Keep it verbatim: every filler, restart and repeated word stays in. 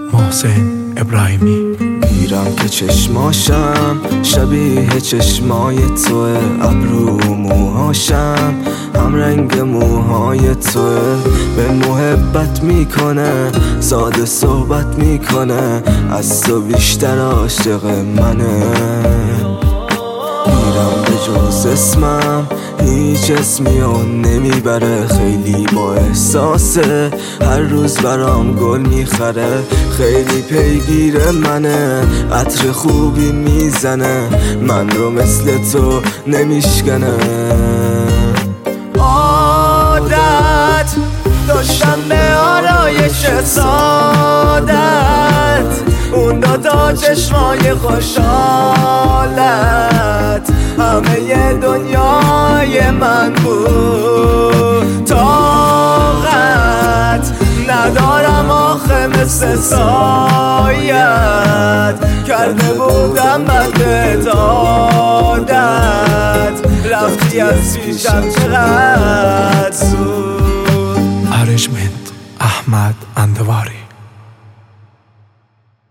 محسن ابراهیمی. میرم که چشماشم شبیه چشمای توه، ابرو موهاشم هم رنگ موهای توه. به محبت میکنه، ساده صحبت میکنه، از تو بیشتر عاشق منه. میرم به جز اسمم هیچ اسمی رو نمیبره، خیلی با احساسه، هر روز برام گل میخره. خیلی پیگیر منه، عطر خوبی میزنه، من رو مثل تو نمیشکنه. عادت داشتم به آرایش سادت، اون دو تا چشمای خوشحالت همه دنیای من بود. طاقت ندارم آخه مثل سایت، کرده بودم من به عادت، رفتی از پیشم چقدر زود. ارنجمنت احمد اندواری.